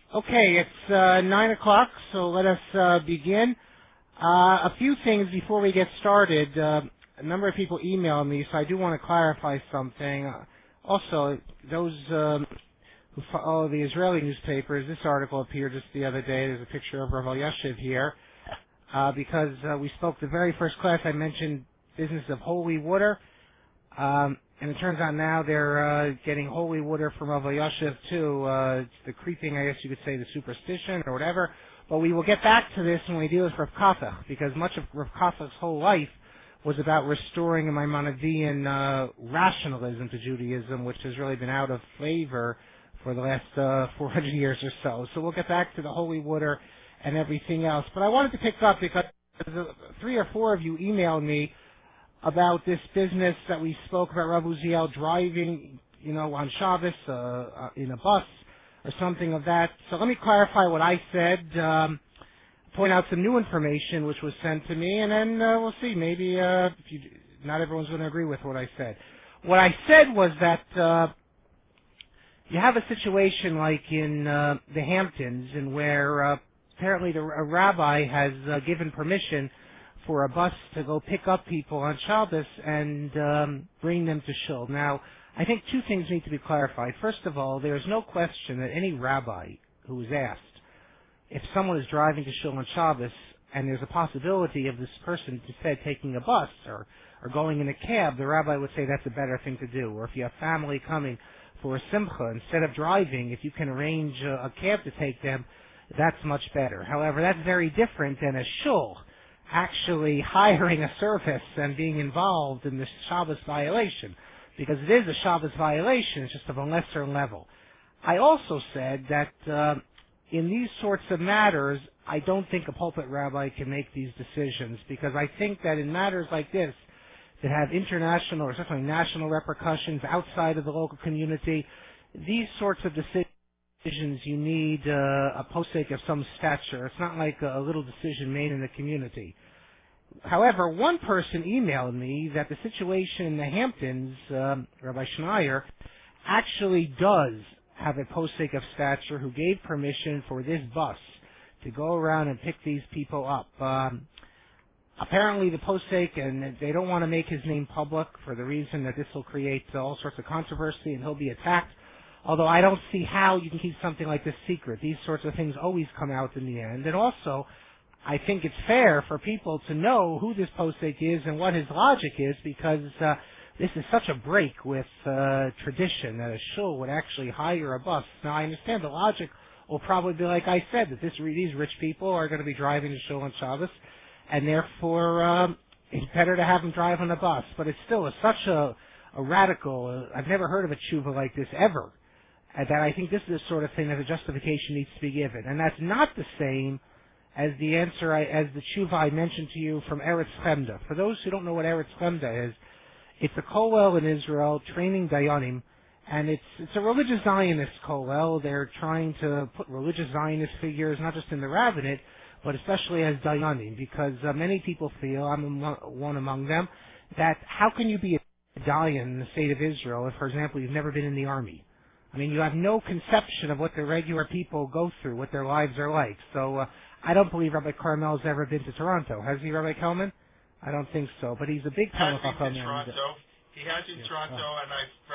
Okay, it's 9 o'clock, so let us begin. A few things before we get started. A number of people emailed me, so I do want to clarify something. Also, those who follow the Israeli newspapers, this article appeared just the other day. There's a picture of Rav Elyashiv here. Because we spoke the very first class, I mentioned business of holy water. And it turns out now they're getting holy water from Rav Elyashiv too. It's the creeping, I guess you could say, the superstition or whatever. But we will get back to this when we deal with Rav Kafach, because much of Rav Kafach's whole life was about restoring a Maimonidean rationalism to Judaism, which has really been out of favor for the last 400 years or so. So we'll get back to the holy water and everything else. But I wanted to pick up because 3 or 4 of you emailed me about this business that we spoke about, Rav Uziel driving, on Shabbos in a bus or something of that. So let me clarify what I said, point out some new information which was sent to me, and then we'll see. Maybe not everyone's going to agree with what I said. What I said was that you have a situation like in the Hamptons, in where apparently a rabbi has given permission for a bus to go pick up people on Shabbos and bring them to shul. Now, I think 2 things need to be clarified. First of all, there is no question that any rabbi who is asked if someone is driving to shul on Shabbos and there's a possibility of this person instead taking a bus or going in a cab, the rabbi would say that's a better thing to do. Or if you have family coming for a simcha, instead of driving, if you can arrange a cab to take them, that's much better. However, that's very different than a shul actually hiring a service and being involved in this Shabbos violation, because it is a Shabbos violation, it's just of a lesser level. I also said that in these sorts of matters, I don't think a pulpit rabbi can make these decisions, because I think that in matters like this that have international or certainly national repercussions outside of the local community, these sorts of decisions you need a posek of some stature. It's not like a little decision made in the community. However, one person emailed me that the situation in the Hamptons, Rabbi Schneier, actually does have a posek of stature who gave permission for this bus to go around and pick these people up. Apparently the posek, and they don't want to make his name public for the reason that this will create all sorts of controversy and he'll be attacked. Although I don't see how you can keep something like this secret. These sorts of things always come out in the end. And also, I think it's fair for people to know who this posek is and what his logic is, because this is such a break with tradition that a shul would actually hire a bus. Now, I understand the logic will probably be like I said, that these rich people are going to be driving to shul on Shabbos, and therefore it's better to have them drive on a bus. But it's still such a radical, I've never heard of a tshuva like this ever, that I think this is the sort of thing that a justification needs to be given. And that's not the same as the answer, as the tshuva I mentioned to you from Eretz Chemda. For those who don't know what Eretz Chemda is, it's a kollel in Israel training dayanim, and it's a religious Zionist kollel. They're trying to put religious Zionist figures not just in the rabbinate, but especially as dayanim, because many people feel, I'm one among them, that how can you be a dayan in the state of Israel if, for example, you've never been in the army? I mean, you have no conception of what the regular people go through, what their lives are like. So I don't believe Rabbi Carmel's ever been to Toronto. Has he, Rabbi Kelman? I don't think so. But he's a big Talmud Chacham. He has in Toronto, and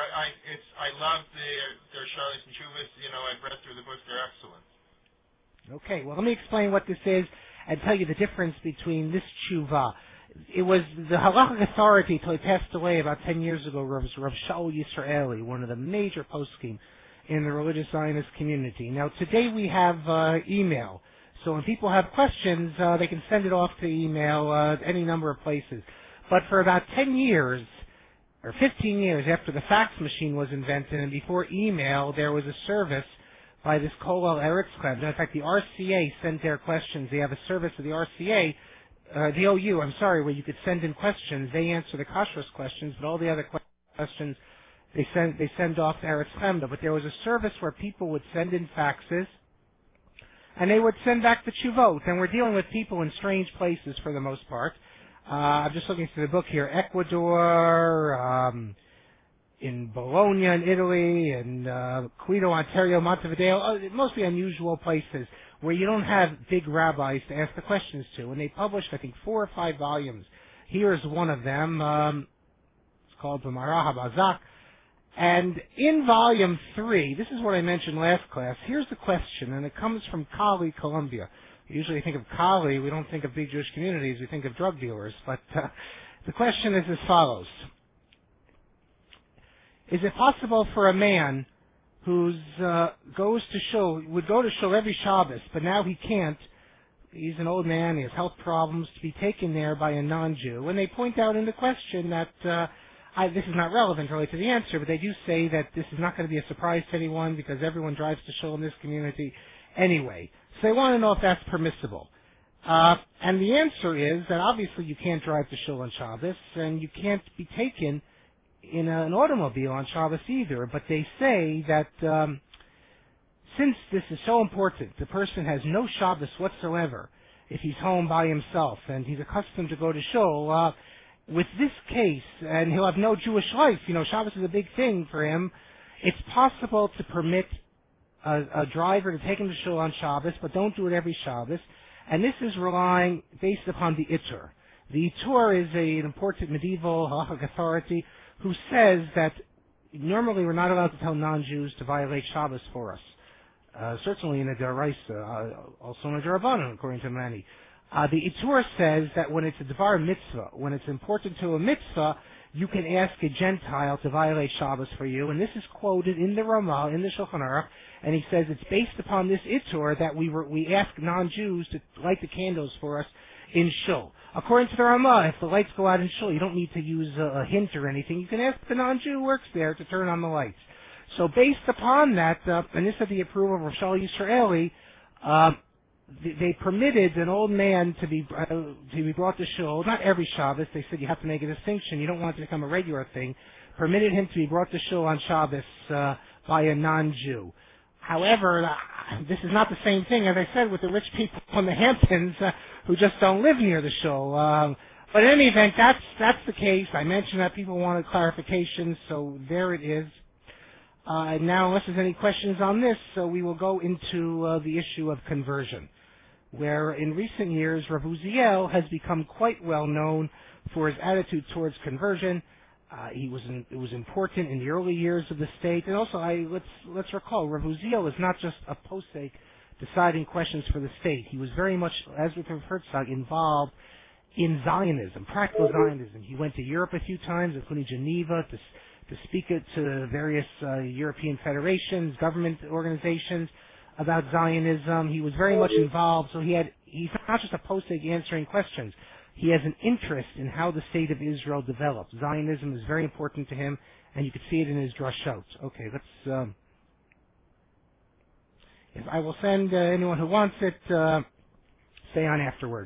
I love their Charlotte and Chuvas. I've read through the books; they're excellent. Okay, well, let me explain what this is and tell you the difference between this tshuva. It was the halachic authority till he passed away about 10 years ago, Rav Shaul Yisraeli, one of the major poskim in the religious Zionist community. Now, today we have email. So when people have questions, they can send it off to email any number of places. But for about 10 years, or 15 years after the fax machine was invented and before email, there was a service by this kollel Eretz Chemda. In fact, the RCA sent their questions. They have a service of the RCA, the OU, where you could send in questions. They answer the kashrus questions, but all the other questions they send off to Eretz Chemda. But there was a service where people would send in faxes, and they would send back the tshuvot. And we're dealing with people in strange places for the most part. I'm just looking through the book here. Ecuador, in Bologna in Italy, and Quito, Ontario, Montevideo, mostly unusual places where you don't have big rabbis to ask the questions to. And they published, I think, 4 or 5 volumes. Here is one of them. It's called the Marah HaBazak. And in volume 3, this is what I mentioned last class, here's the question, and it comes from Cali, Colombia. We usually think of Cali, we don't think of big Jewish communities, we think of drug dealers. But the question is as follows. Is it possible for a man who would go to shul every Shabbos, but now he can't, he's an old man, he has health problems, to be taken there by a non-Jew? And they point out in the question that this is not relevant really to the answer, but they do say that this is not going to be a surprise to anyone because everyone drives to shul in this community anyway. So they want to know if that's permissible. And the answer is that obviously you can't drive to shul on Shabbos, and you can't be taken in an automobile on Shabbos either. But they say that since this is so important, the person has no Shabbos whatsoever if he's home by himself, and he's accustomed to go to shul. With this case, and he'll have no Jewish life, Shabbos is a big thing for him, it's possible to permit a driver to take him to shul on Shabbos, but don't do it every Shabbos. And this is relying based upon the Itur. The Itur is an important medieval halachic authority who says that normally we're not allowed to tell non-Jews to violate Shabbos for us. Certainly in a Daraisa, also in a Darabanan, according to many. The Itur says that when it's a Devar mitzvah, when it's important to a mitzvah, you can ask a Gentile to violate Shabbos for you, and this is quoted in the Ramah, in the Shulchan Aruch, and he says it's based upon this Itur that we ask non-Jews to light the candles for us in Shul. According to the Ramah, if the lights go out in Shul, you don't need to use a hint or anything. You can ask the non-Jew who works there to turn on the lights. So based upon that, and this had the approval of Rav Shali Yisraeli, they permitted an old man to be brought to shul, not every Shabbos. They said you have to make a distinction. You don't want it to become a regular thing. Permitted him to be brought to shul on Shabbos by a non-Jew. However, this is not the same thing, as I said, with the rich people in the Hamptons who just don't live near the shul. But in any event, that's the case. I mentioned that people wanted clarification, so there it is. Now, unless there's any questions on this, we will go into the issue of conversion, where in recent years Rav Uziel has become quite well known for his attitude towards conversion. It was important in the early years of the state, and also let's recall Rav Uziel is not just a posek deciding questions for the state. He was very much, as with Rav Herzog, involved in Zionism, practical Zionism. He went to Europe a few times, including Geneva, to speak to various European federations, government organizations about Zionism. He was very much involved, so he's not just a posek answering questions. He has an interest in how the state of Israel develops. Zionism is very important to him, and you can see it in his drashot. Okay, let's. If I will send anyone who wants it, stay on afterwards.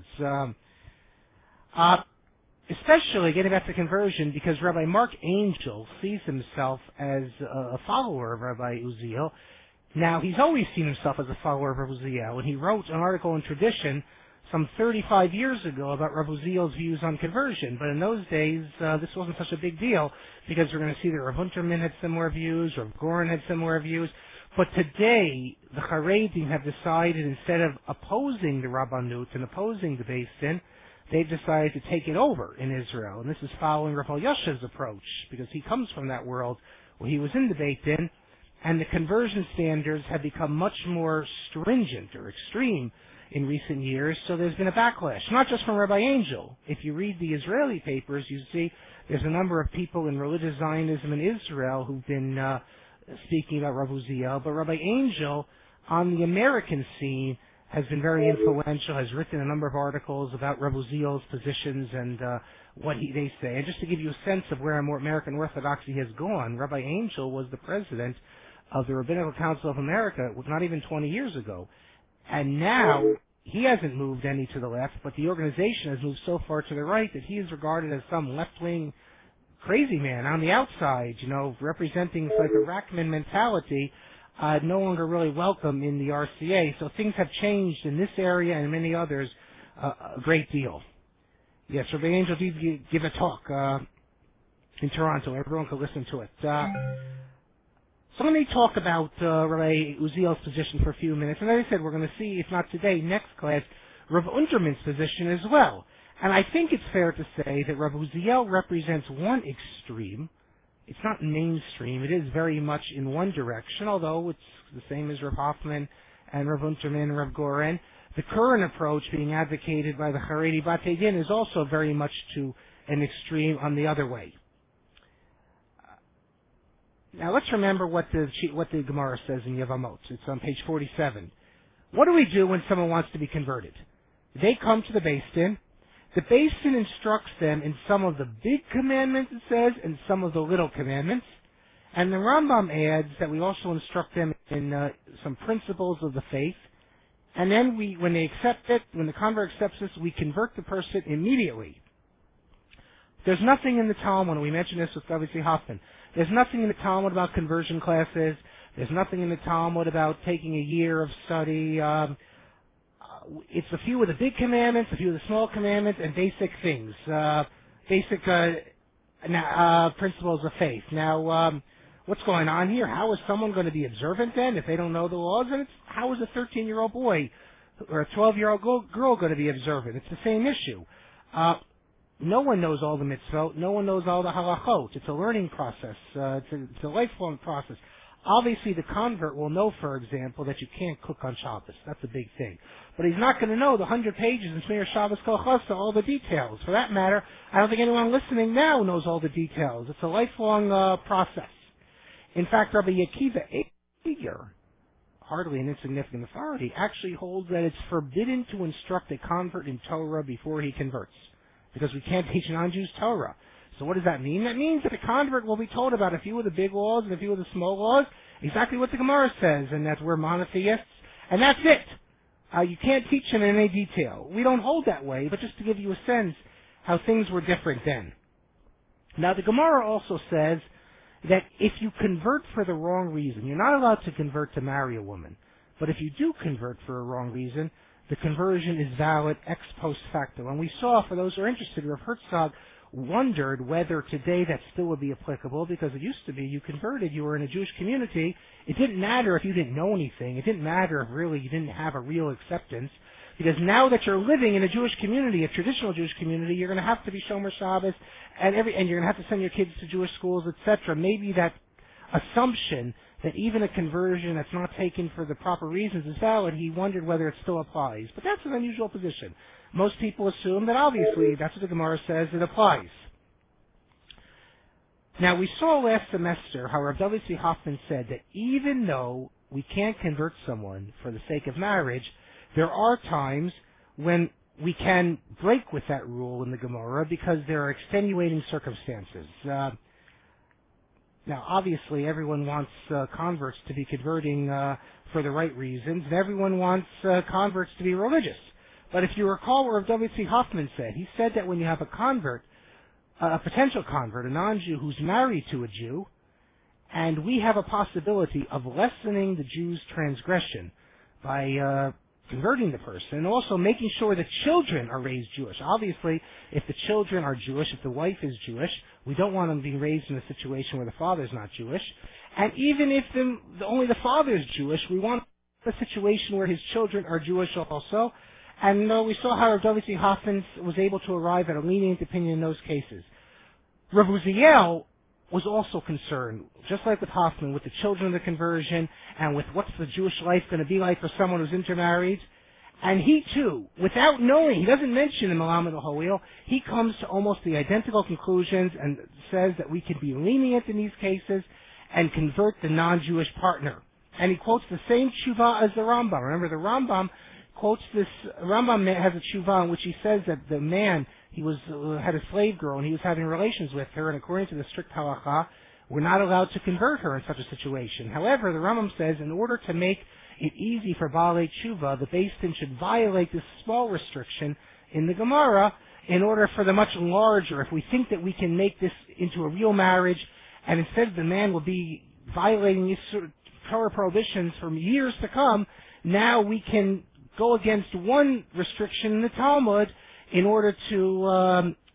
Especially getting back to conversion, because Rabbi Mark Angel sees himself as a follower of Rabbi Uziel. Now, he's always seen himself as a follower of Rabbi Uziel, and he wrote an article in Tradition some 35 years ago about Rabbi Uziel's views on conversion. But in those days, this wasn't such a big deal, because we're going to see that Rav Unterman had similar views, Rav Goren had similar views. But today, the Haredim have decided, instead of opposing the Rabbanut and opposing the Beis Din, they've decided to take it over in Israel. And this is following Rav Yosha's approach, because he comes from that world where he was in the Beit Din, and the conversion standards have become much more stringent or extreme in recent years, so there's been a backlash, not just from Rabbi Angel. If you read the Israeli papers, you see there's a number of people in religious Zionism in Israel who've been speaking about Rav Uziel, but Rabbi Angel on the American scene has been very influential, has written a number of articles about Rav Uziel's positions and what they say. And just to give you a sense of where more American Orthodoxy has gone, Rabbi Angel was the president of the Rabbinical Council of America not even 20 years ago. And now he hasn't moved any to the left, but the organization has moved so far to the right that he is regarded as some left-wing crazy man on the outside, representing like a Rachman mentality, no longer really welcome in the RCA. So things have changed in this area and many others a great deal. Yes, Rabbi Angel did give a talk in Toronto. Everyone could listen to it. So let me talk about Rabbi Uziel's position for a few minutes. And as I said, we're going to see, if not today, next class, Rav Unterman's position as well. And I think it's fair to say that Rav Uziel represents one extreme. It's not mainstream. It is very much in one direction, although it's the same as Rav Hoffman and Rav Unterman and Rav Goren. The current approach being advocated by the Haredi Batei Din is also very much to an extreme on the other way. Now let's remember what the Gemara says in Yevamot. It's on page 47. What do we do when someone wants to be converted? They come to the Beis Din. The Beis Din instructs them in some of the big commandments, it says, and some of the little commandments. And the Rambam adds that we also instruct them in some principles of the faith. And then when they accept it, when the convert accepts this, we convert the person immediately. There's nothing in the Talmud, and we mentioned this with W.C. Hoffman, there's nothing in the Talmud about conversion classes. There's nothing in the Talmud about taking a year of study. It's a few of the big commandments, a few of the small commandments, and basic things, basic principles of faith. Now, what's going on here? How is someone going to be observant then if they don't know the laws? And how is a 13-year-old boy or a 12-year-old girl going to be observant? It's the same issue. No one knows all the mitzvot. No one knows all the halachot. It's a learning process. It's a lifelong process. Obviously, the convert will know, for example, that you can't cook on Shabbos. That's a big thing. But he's not going to know the 100 pages in Shmir Shabbos Kol Chasa, all the details. For that matter, I don't think anyone listening now knows all the details. It's a lifelong process. In fact, Rabbi Akiva Eiger, hardly an insignificant authority, actually holds that it's forbidden to instruct a convert in Torah before he converts, because we can't teach non-Jews Torah. So what does that mean? That means that the convert will be told about a few of the big laws and a few of the small laws, exactly what the Gemara says, and that we're monotheists, and that's it. You can't teach him in any detail. We don't hold that way, but just to give you a sense how things were different then. Now, the Gemara also says that if you convert for the wrong reason, you're not allowed to convert to marry a woman, but if you do convert for a wrong reason, the conversion is valid ex post facto. And we saw, for those who are interested, Rav Herzog wondered whether today that still would be applicable, because it used to be you converted, you were in a Jewish community, it didn't matter if you didn't know anything, it didn't matter if really you didn't have a real acceptance, because now that you're living in a Jewish community, a traditional Jewish community, you're going to have to be Shomer Shabbos, and you're going to have to send your kids to Jewish schools, etc. Maybe that assumption that even a conversion that's not taken for the proper reasons is valid, he wondered whether it still applies. But that's an unusual position. Most people assume that obviously, that's what the Gemara says, it applies. Now, we saw last semester how Rav W.C. Hoffman said that even though we can't convert someone for the sake of marriage, there are times when we can break with that rule in the Gemara because there are extenuating circumstances. Now, obviously, everyone wants converts to be converting for the right reasons, and everyone wants converts to be religious. But if you recall what Rav W.C. Hoffman said, he said that when you have a convert, a potential convert, a non-Jew who's married to a Jew, and we have a possibility of lessening the Jew's transgression by converting the person, and also making sure the children are raised Jewish. Obviously, if the children are Jewish, if the wife is Jewish, we don't want them being raised in a situation where the father's not Jewish. And even if only the father's Jewish, we want a situation where his children are Jewish also. And we saw how Rav W.C. Hoffman was able to arrive at a lenient opinion in those cases. Rav Uziel was also concerned, just like with Hoffman, with the children of the conversion and with what's the Jewish life going to be like for someone who's intermarried. And he too, without knowing, he doesn't mention in Melamed al-Hawil, he comes to almost the identical conclusions and says that we can be lenient in these cases and convert the non-Jewish partner. And he quotes the same tshuva as the Rambam. Remember, the Rambam quotes this, Rambam has a tshuva in which he says that the man, he had a slave girl and he was having relations with her, and according to the strict halacha, we're not allowed to convert her in such a situation. However, the Rambam says in order to make it easy for Baalei Tshuva, the Beis Din should violate this small restriction in the Gemara in order for the much larger, if we think that we can make this into a real marriage, and instead the man will be violating these sort of Torah prohibitions for years to come, now we can go against one restriction in the Talmud in order to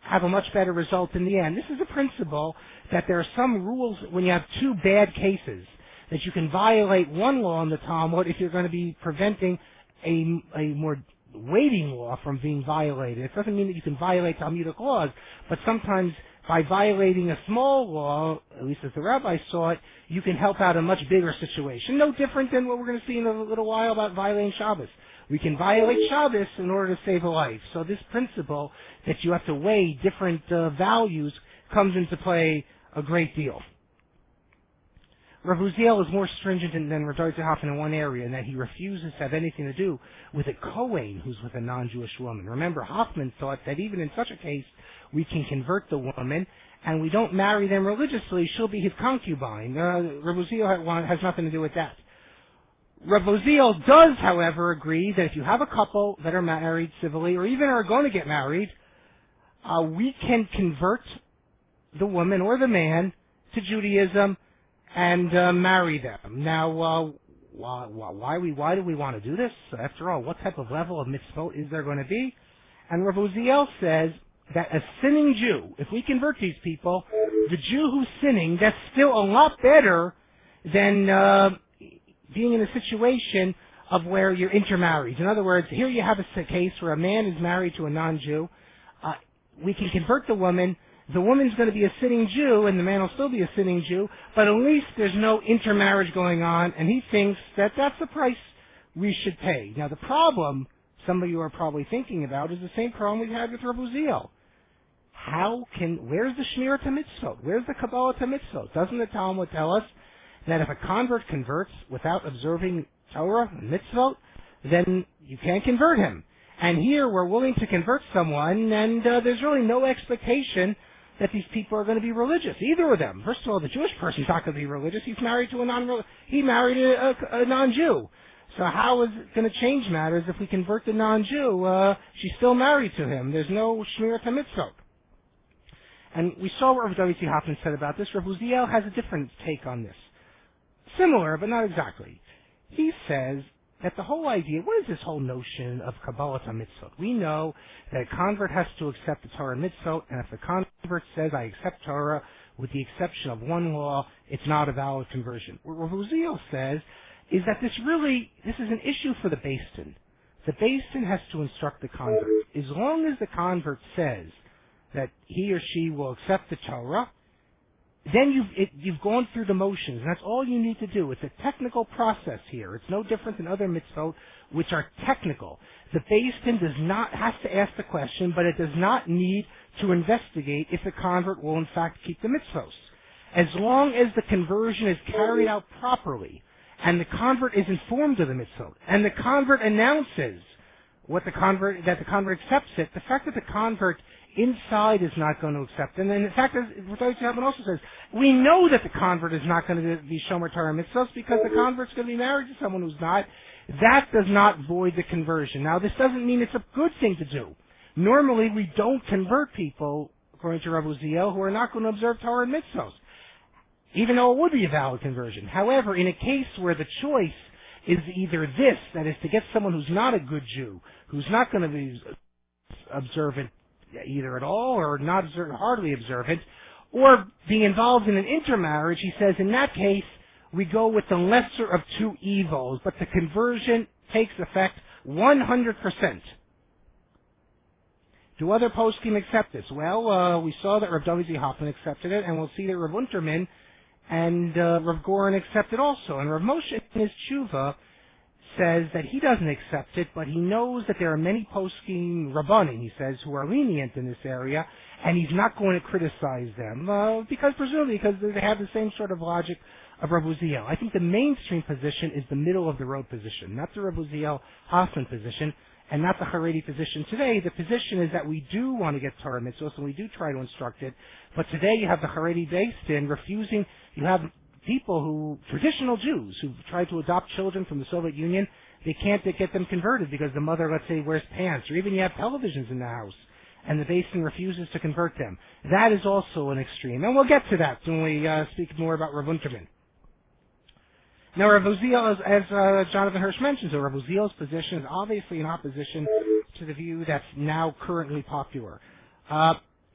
have a much better result in the end. This is a principle that there are some rules when you have two bad cases, that you can violate one law in the Talmud if you're going to be preventing a more weighting law from being violated. It doesn't mean that you can violate Talmudic laws, but sometimes by violating a small law, at least as the rabbi saw it, you can help out a much bigger situation. No different than what we're going to see in a little while about violating Shabbos. We can violate Shabbos in order to save a life. So this principle that you have to weigh different values comes into play a great deal. Rav Uziel is more stringent than Rav Dovid Hoffman in one area, in that he refuses to have anything to do with a Kohen who's with a non-Jewish woman. Remember, Hoffman thought that even in such a case, we can convert the woman, and we don't marry them religiously. She'll be his concubine. Rav Uziel has nothing to do with that. Rav Uziel does, however, agree that if you have a couple that are married civilly, or even are going to get married, we can convert the woman or the man to Judaism and marry them. Now, why do we want to do this? After all, what type of level of mitzvot is there going to be? And Rav Uziel says that a sinning Jew, if we convert these people, the Jew who's sinning, that's still a lot better than being in a situation of where you're intermarried. In other words, here you have a case where a man is married to a non-Jew. We can convert the woman. The woman's going to be a sinning Jew, and the man will still be a sinning Jew, but at least there's no intermarriage going on, and he thinks that that's the price we should pay. Now, the problem some of you are probably thinking about is the same problem we had with Rav Uziel. Where's the Shmirat HaMitzvot? Where's the Kabbalah HaMitzvot? Doesn't the Talmud tell us that if a convert converts without observing Torah and Mitzvot, then you can't convert him? And here we're willing to convert someone, and there's really no expectation that these people are going to be religious, either of them. First of all, the Jewish person's not going to be religious. He's married to he married a non-Jew. So how is it going to change matters if we convert the non-Jew? She's still married to him. There's no Shmirat HaMitzvot. And we saw what Rav Dovid Hoffman said about this. Rav Uziel has a different take on this. Similar, but not exactly. He says that the whole idea, what is this whole notion of Kabbalah HaMitzvot? We know that a convert has to accept the Torah and Mitzvot, and if the convert says, I accept Torah, with the exception of one law, it's not a valid conversion. What Rav Uziel says is that this is an issue for the Beis Din. The Beis Din has to instruct the convert. As long as the convert says that he or she will accept the Torah, then you've gone through the motions, and that's all you need to do. It's a technical process here. It's no different than other mitzvot, which are technical. The Beis Din has to ask the question, but it does not need to investigate if the convert will in fact keep the mitzvos. As long as the conversion is carried out properly, and the convert is informed of the mitzvot, and the convert announces that the convert accepts it, the fact that the convert inside is not going to accept it. And in fact, as Rav Dovid also says, we know that the convert is not going to be Shomer Torah Mitzvot because the convert's going to be married to someone who's not. That does not void the conversion. Now, this doesn't mean it's a good thing to do. Normally, we don't convert people, according to Rav Uziel, who are not going to observe Torah and Mitzvot, even though it would be a valid conversion. However, in a case where the choice is either this, that is to get someone who's not a good Jew, who's not going to be observant either at all or not hardly observant, or being involved in an intermarriage, he says in that case we go with the lesser of two evils, but the conversion takes effect 100%. Do other poskim accept this? Well, we saw that Rav Dovid Hoffman accepted it, and we'll see that Rav Unterman and Rav Goren accept it also. And Rav Moshe in his tshuva says that he doesn't accept it, but he knows that there are many poskim rabbanim, he says, who are lenient in this area, and he's not going to criticize them, presumably because they have the same sort of logic of Rav Uziel. I think the mainstream position is the middle of the road position, not the Rav Uziel Hoffman position, and not the Haredi position today. The position is that we do want to get Torah mitzvahs, and we do try to instruct it, but today you have the Haredi Beis Din refusing, you have people traditional Jews who try to adopt children from the Soviet Union, they can't get them converted because the mother, let's say, wears pants, or even you have televisions in the house, and the Beis Din refuses to convert them. That is also an extreme, and we'll get to that when we speak more about Rav Unterman. Now, Rav Uziel, as Jonathan Hirsch mentions, Rav Uziel's position is obviously in opposition to the view that's now currently popular.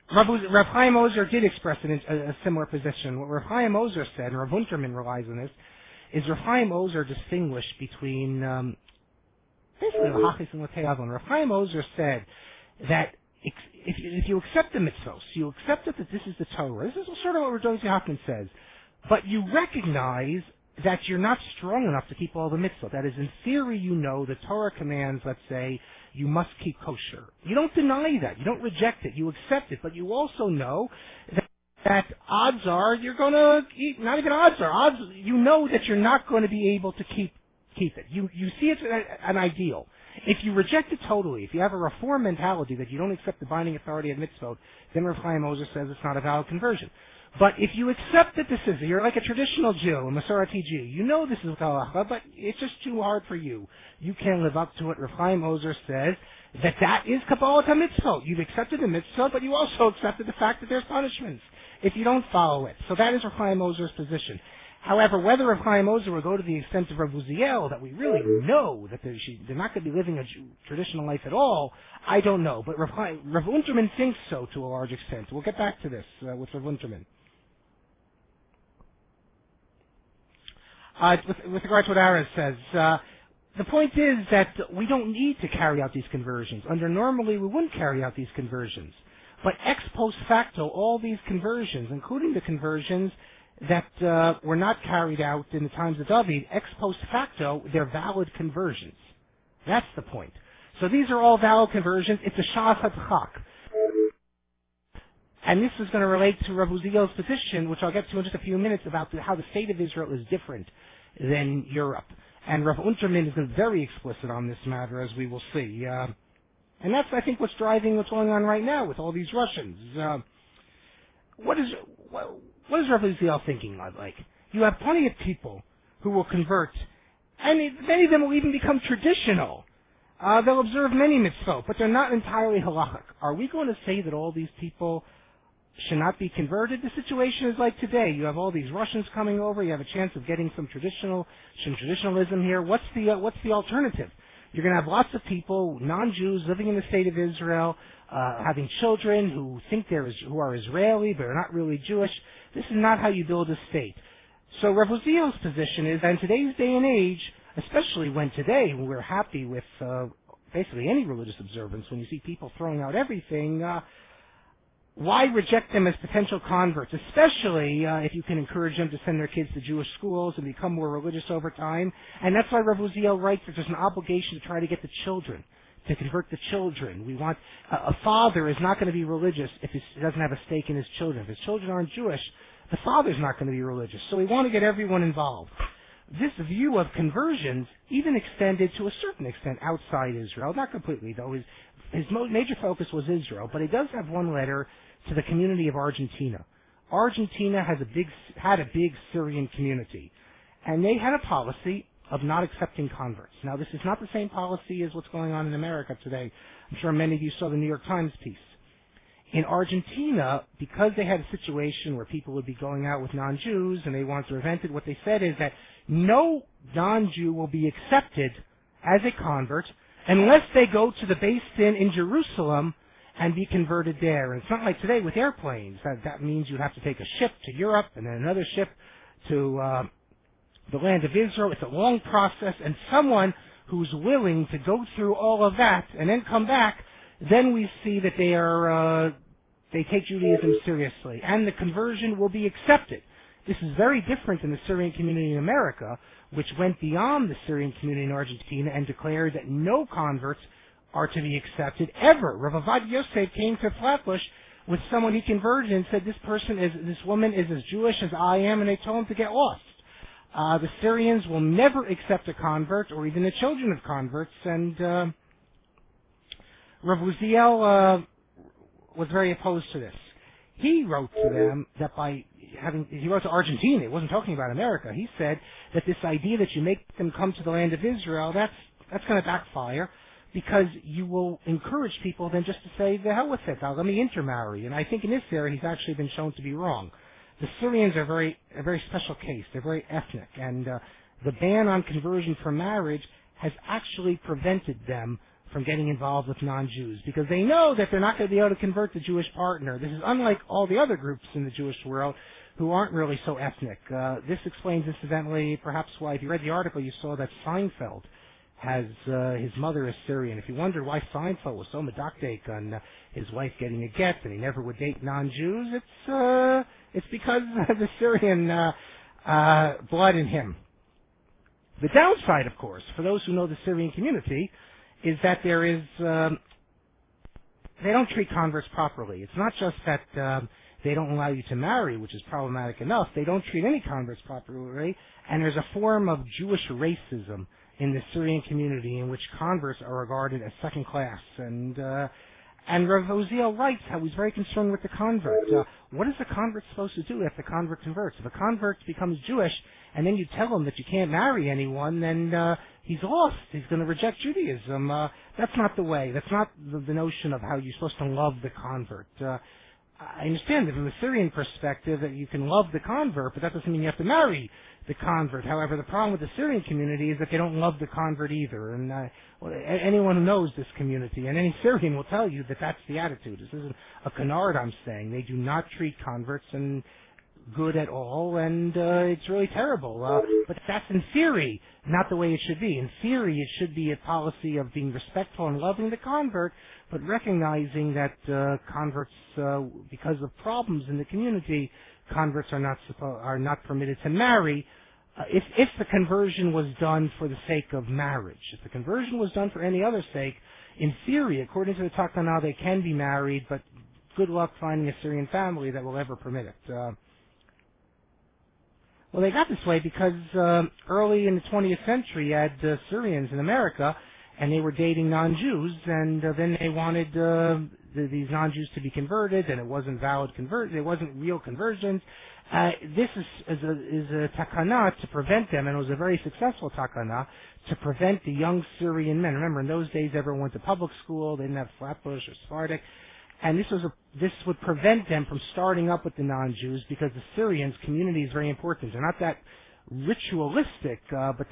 Rav Chaim Ozer did express a similar position. What Rav Chaim Ozer said, and Rav Unterman relies on this, is Rav Chaim Ozer distinguished between basically the Hachis and Latei Avon. Rav Chaim Ozer said that if you accept the mitzvos, you accept that this is the Torah. This is sort of what Rav Dozie Hoffman says, but you recognize that you're not strong enough to keep all the mitzvot. That is, in theory, you know the Torah commands, let's say, you must keep kosher. You don't deny that. You don't reject it. You accept it. But you also know that odds are you're going to eat, not even odds are, you know that you're not going to be able to keep it. You see it's an ideal. If you reject it totally, if you have a reform mentality that you don't accept the binding authority of mitzvot, then Rav Chaim Ozer says it's not a valid conversion. But if you accept that this is, you're like a traditional Jew, a Masorati Jew, you know this is halacha, but it's just too hard for you. You can't live up to it. Rav Chaim Ozer says that is Kabbalat HaMitzvot. You've accepted the mitzvah, but you also accepted the fact that there's punishments if you don't follow it. So that is Rav Chaim Ozer's position. However, whether Rav Chaim Ozer will go to the extent of Rav Uziel, that we really know that they're not going to be living a traditional life at all, I don't know. But Rav Unterman thinks so to a large extent. We'll get back to this with Rav Unterman. With regard to what Aras says, the point is that we don't need to carry out these conversions. Normally, we wouldn't carry out these conversions. But ex post facto, all these conversions, including the conversions that were not carried out in the times of David, ex post facto, they're valid conversions. That's the point. So these are all valid conversions. It's a Shas HaTchak. And this is going to relate to Rav Uziel's position, which I'll get to in just a few minutes, about how the state of Israel is different than Europe. And Rav Unterman is very explicit on this matter, as we will see. And that's, I think, what's driving what's going on right now with all these Russians. What is Rav Uziel thinking like? You have plenty of people who will convert, and many of them will even become traditional. They'll observe many mitzvot, but they're not entirely halachic. Are we going to say that all these people should not be converted? The situation is like today. You have all these Russians coming over. You have a chance of getting some traditionalism here. What's the alternative? You're going to have lots of people, non-Jews, living in the state of Israel, having children who think who are Israeli but are not really Jewish. This is not how you build a state. So Rav Uziel's position is that in today's day and age, especially when we're happy with basically any religious observance, when you see people throwing out everything, why reject them as potential converts, especially if you can encourage them to send their kids to Jewish schools and become more religious over time? And that's why Rav Uziel writes that there's an obligation to try to get the children, to convert the children. We want a father is not going to be religious if he doesn't have a stake in his children. If his children aren't Jewish, the father's not going to be religious. So we want to get everyone involved. This view of conversions even extended to a certain extent outside Israel, not completely though. His major focus was Israel, but he does have one letter to the community of Argentina. Argentina had a big Syrian community, and they had a policy of not accepting converts. Now, this is not the same policy as what's going on in America today. I'm sure many of you saw the New York Times piece. In Argentina, because they had a situation where people would be going out with non-Jews and they wanted to prevent it, what they said is that no non-Jew will be accepted as a convert unless they go to the Beis Din in Jerusalem and be converted there. And it's not like today with airplanes. That means you have to take a ship to Europe and then another ship to the land of Israel. It's a long process, and someone who's willing to go through all of that and then come back, then we see that they take Judaism seriously, and the conversion will be accepted. This is very different than the Syrian community in America, which went beyond the Syrian community in Argentina and declared that no converts are to be accepted ever. Rav Avad Yosef came to Flatbush with someone he converted and said, this woman is as Jewish as I am, and they told him to get lost. The Syrians will never accept a convert or even the children of converts, and Rav Uziel was very opposed to this. He wrote to them that he wrote to Argentina, he wasn't talking about America, he said that this idea that you make them come to the land of Israel, that's going to backfire, because you will encourage people then just to say, the hell with it, let me intermarry. And I think in this area he's actually been shown to be wrong. The Syrians are a very special case. They're very ethnic, and the ban on conversion for marriage has actually prevented them from getting involved with non-Jews because they know that they're not going to be able to convert the Jewish partner. This is unlike all the other groups in the Jewish world who aren't really so ethnic. This explains, incidentally, perhaps why, if you read the article, you saw that Seinfeld has his mother is Syrian. If you wonder why Seinfeld was so medactic on his wife getting a get and he never would date non-Jews, it's because of the Syrian blood in him. The downside, of course, for those who know the Syrian community, is that there is they don't treat converts properly. It's not just that they don't allow you to marry, which is problematic enough. They don't treat any converts properly, and there's a form of Jewish racism in the Syrian community in which converts are regarded as second class. And Rav Oziel writes how he's very concerned with the convert. What is the convert supposed to do if the convert converts? If a convert becomes Jewish and then you tell him that you can't marry anyone, then he's lost. He's going to reject Judaism. That's not the way. That's not the notion of how you're supposed to love the convert. I understand that from the Syrian perspective that you can love the convert, but that doesn't mean you have to marry the convert. However, the problem with the Syrian community is that they don't love the convert either. And anyone who knows this community, and any Syrian will tell you that that's the attitude. This isn't a canard I'm saying. They do not treat converts and good at all, and it's really terrible. But that's in theory not the way it should be. In theory, it should be a policy of being respectful and loving the convert, but recognizing that converts, because of problems in the community, converts are not permitted to marry. If the conversion was done for the sake of marriage, if the conversion was done for any other sake, in theory, according to the Takana, they can be married, but good luck finding a Syrian family that will ever permit it. Well, they got this way because early in the 20th century, you had Syrians in America, and they were dating non-Jews, and then they wanted these non-Jews to be converted, and it wasn't valid conversion. It wasn't real conversions. This is a takana to prevent them, and it was a very successful takana to prevent the young Syrian men. Remember, in those days, everyone went to public school. They didn't have Flatbush or Sephardic. And this would prevent them from starting up with the non-Jews because the Syrians community is very important. They're not that ritualistic, but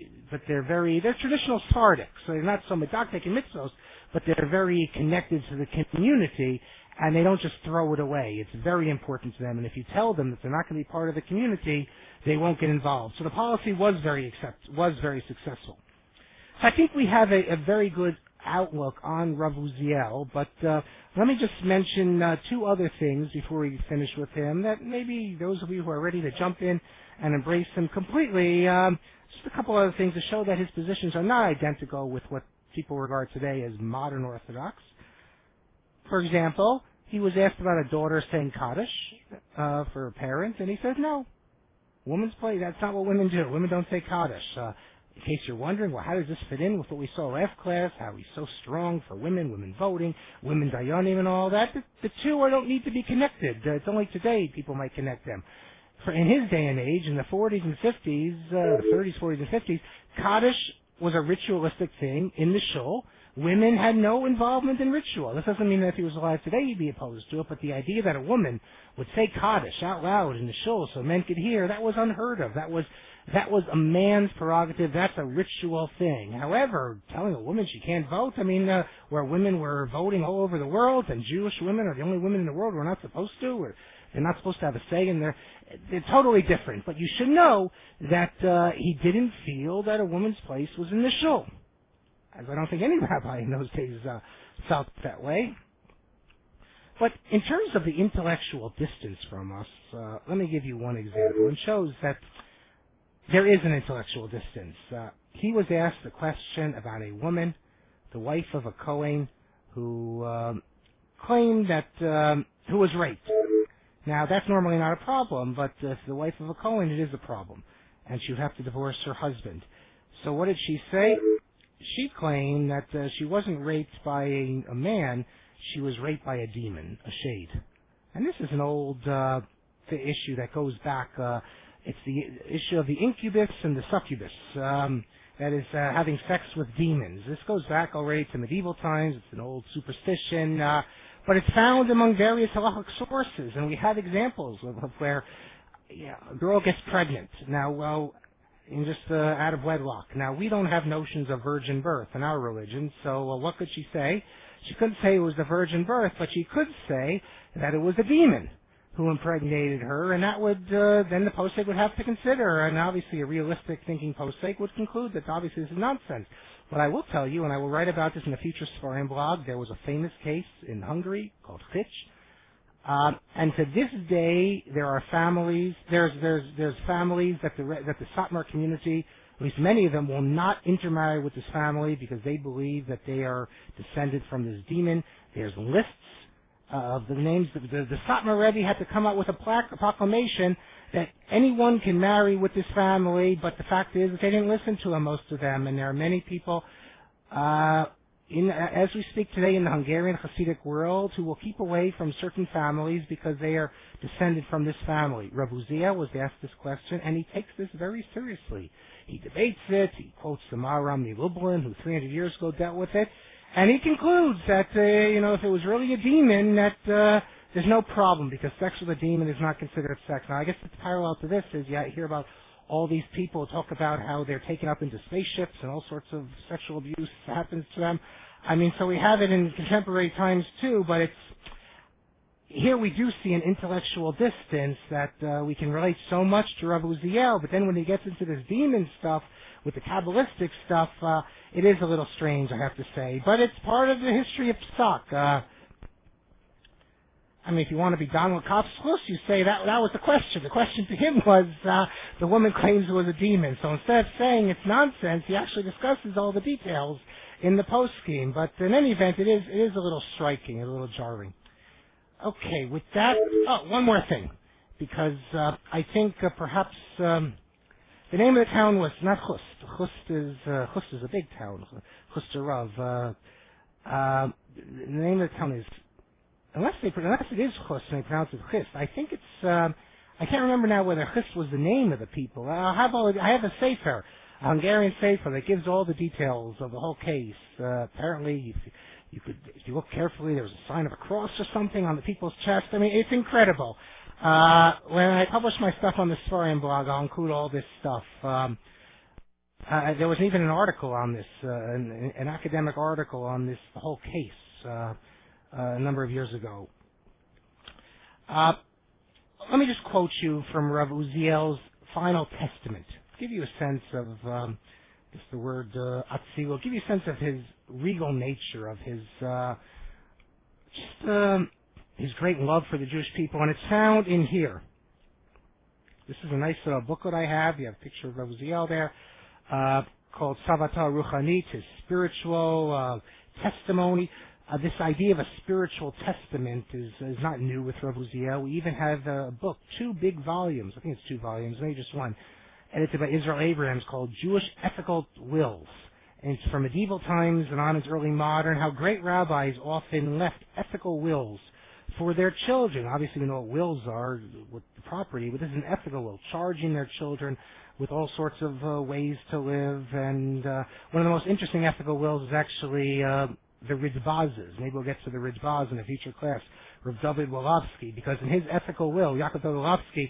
they're traditional Sephardic, so they're not so medactic in mitzvos, but they're very connected to the community, and they don't just throw it away. It's very important to them, and if you tell them that they're not going to be part of the community, they won't get involved. So the policy was very successful. So I think we have a very good outlook on Rav Uziel, but let me just mention two other things before we finish with him that maybe those of you who are ready to jump in and embrace him completely, just a couple other things to show that his positions are not identical with what people regard today as modern Orthodox. For example, he was asked about a daughter saying Kaddish for her parents, and he said, no, women's play, that's not what women do. Women don't say Kaddish. In case you're wondering, well, how does this fit in with what we saw last class, how he's so strong for women voting, women dayanim and all that? The two don't need to be connected. It's only today people might connect them. In his day and age, in the 40s and 50s, the 30s, 40s, and 50s, Kaddish was a ritualistic thing in the shul. Women had no involvement in ritual. This doesn't mean that if he was alive today he'd be opposed to it, but the idea that a woman would say Kaddish out loud in the shul so men could hear, that was unheard of. That was a man's prerogative. That's a ritual thing. However, telling a woman she can't vote, where women were voting all over the world and Jewish women are the only women in the world who are not supposed to, or they're not supposed to have a say in they're totally different. But you should know that he didn't feel that a woman's place was in the shul. As I don't think any rabbi in those days felt that way. But in terms of the intellectual distance from us, let me give you one example. It shows that there is an intellectual distance. He was asked a question about a woman, the wife of a Kohen, who claimed that who was raped. Now, that's normally not a problem, but if the wife of a Kohen, it is a problem, and she would have to divorce her husband. So what did she say? She claimed that she wasn't raped by a man, she was raped by a demon, a shade. And this is an old issue that goes back, it's the issue of the incubus and the succubus, that is having sex with demons. This goes back already to medieval times, it's an old superstition, but it's found among various halachic sources, and we have examples of where a girl gets pregnant. Now, out of wedlock. Now, we don't have notions of virgin birth in our religion, so what could she say? She couldn't say it was the virgin birth, but she could say that it was a demon who impregnated her, and that would then the posek would have to consider, and obviously a realistic thinking posek would conclude that obviously this is nonsense. But I will tell you, and I will write about this in a future Sfarim blog, there was a famous case in Hungary called Chich, and to this day there are families, there's families that the Satmar community, at least many of them, will not intermarry with this family because they believe that they are descended from this demon. There's lists of the names. The Satmar Rebbe had to come out with a proclamation that anyone can marry with this family, but the fact is that they didn't listen to him, most of them, and there are many people as we speak today in the Hungarian Hasidic world who will keep away from certain families because they are descended from this family. Rav Uziel was asked this question, and he takes this very seriously. He debates it. He quotes the Maharam Lublin, who 300 years ago dealt with it, and he concludes that if it was really a demon, that there's no problem because sex with a demon is not considered sex. Now, I guess the parallel to this is you hear about all these people talk about how they're taken up into spaceships and all sorts of sexual abuse happens to them. I mean, so we have it in contemporary times too, but here we do see an intellectual distance that we can relate so much to Rav Uziel, but then when he gets into this demon stuff with the Kabbalistic stuff, it is a little strange, I have to say. But it's part of the history of Psak. If you want to be Donald Kopsklus, you say that was the question. The question to him was, the woman claims it was a demon. So instead of saying it's nonsense, he actually discusses all the details in the post scheme. But in any event, it is a little striking, a little jarring. Okay, with that, one more thing. Because I think perhaps the name of the town was not Chust. Chust is a big town. Chust Rav. The name of the town is, unless it is Chust and they pronounce it Chist, I think it's, I can't remember now whether Chist was the name of the people. I have a sefer, a Hungarian sefer that gives all the details of the whole case. Apparently, if you look carefully, there was a sign of a cross or something on the people's chest. I mean, it's incredible. When I publish my stuff on the Sfarim blog, I'll include all this stuff. There was even an article on this, an academic article on this whole case. A number of years ago. Let me just quote you from Rav Uziel's final testament. Give you a sense of just the word Atzilus. Give you a sense of his regal nature, of his his great love for the Jewish people, and it's found in here. This is a nice little booklet I have. You have a picture of Rav Uziel there, called Savata Ruchanit, his spiritual testimony. This idea of a spiritual testament is not new with Rav Uziel. We even have a book, 2 big volumes. I think it's 2 volumes, maybe just one, edited by Israel Abrahams, called Jewish Ethical Wills. And it's from medieval times and on into early modern, how great rabbis often left ethical wills for their children. Obviously, we know what wills are with the property, but this is an ethical will, charging their children with all sorts of ways to live. And one of the most interesting ethical wills is actually the Rizbazes. Maybe we'll get to the Rizbaz in a future class. Rav David Wolovsky, because in his ethical will, Yaakov Wolovsky,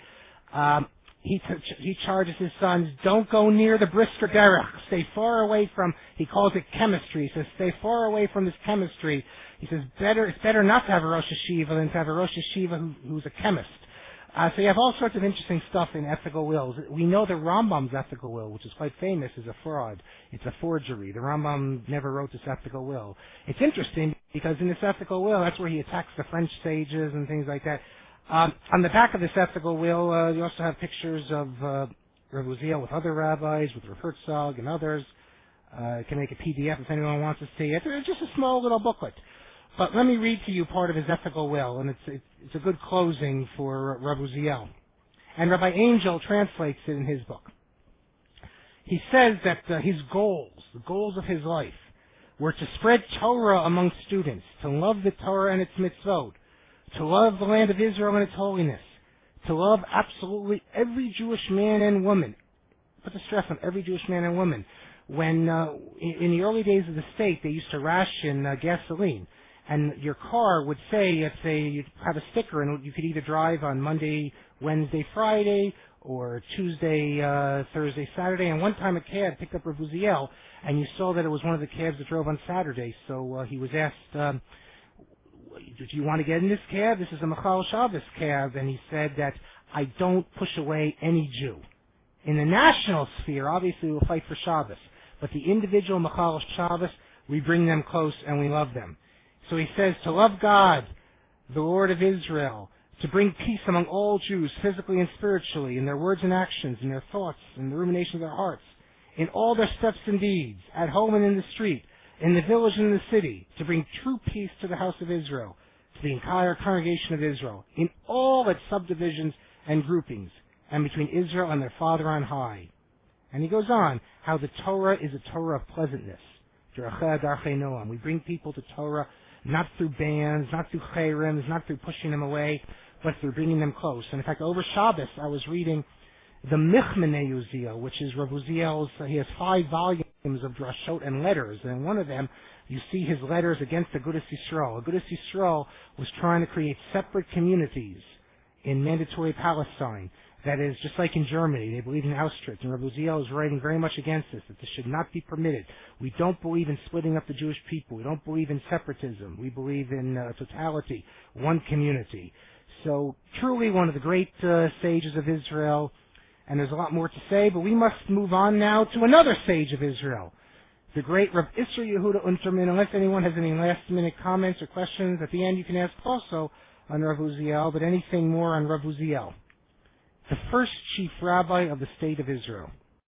he charges his sons, don't go near the Brisker Derech. Stay far away from, he calls it chemistry. He says, stay far away from this chemistry. He says, it's better not to have a Rosh Hashiva than to have a Rosh Hashiva who's a chemist. So you have all sorts of interesting stuff in ethical wills. We know the Rambam's ethical will, which is quite famous, is a fraud. It's a forgery. The Rambam never wrote this ethical will. It's interesting because in this ethical will, that's where he attacks the French sages and things like that. On the back of this ethical will, you also have pictures of Rav Uziel with other rabbis, with Rav Herzog and others. You can make a PDF if anyone wants to see it. It's just a small little booklet. But let me read to you part of his ethical will, and it's a good closing for Rav Uziel. And Rabbi Angel translates it in his book. He says that his goals, the goals of his life, were to spread Torah among students, to love the Torah and its mitzvot, to love the land of Israel and its holiness, to love absolutely every Jewish man and woman. Put the stress on every Jewish man and woman. When in the early days of the state, they used to ration gasoline. And your car would say, you'd have a sticker, and you could either drive on Monday, Wednesday, Friday, or Tuesday, Thursday, Saturday, and one time a cab picked up Rav Uziel, and you saw that it was one of the cabs that drove on Saturday. So he was asked, do you want to get in this cab? This is a Machal Shabbos cab. And he said that I don't push away any Jew. In the national sphere, obviously we'll fight for Shabbos. But the individual Machal Shabbos, we bring them close and we love them. So he says to love God, the Lord of Israel, to bring peace among all Jews, physically and spiritually, in their words and actions, in their thoughts, in the rumination of their hearts, in all their steps and deeds, at home and in the street, in the village and in the city, to bring true peace to the house of Israel, to the entire congregation of Israel, in all its subdivisions and groupings, and between Israel and their Father on high. And he goes on, how the Torah is a Torah of pleasantness. We bring people to Torah not through bans, not through chayrims, not through pushing them away, but through bringing them close. And in fact, over Shabbos, I was reading the Michmanei Uziel, which is Rav Uziel's, he has 5 volumes of drashot and letters, and in one of them, you see his letters against Agudas Yisrael. Agudas Yisrael was trying to create separate communities in mandatory Palestine. That is, just like in Germany, they believe in Auschwitz, and Rav Uziel is writing very much against this, that this should not be permitted. We don't believe in splitting up the Jewish people. We don't believe in separatism. We believe in totality, one community. So, truly one of the great sages of Israel, and there's a lot more to say, but we must move on now to another sage of Israel, the great Rav Isser Yehuda Unterman. Unless anyone has any last-minute comments or questions, at the end you can ask also on Rav Uziel, but anything more on Rav Uziel, the first chief rabbi of the state of Israel.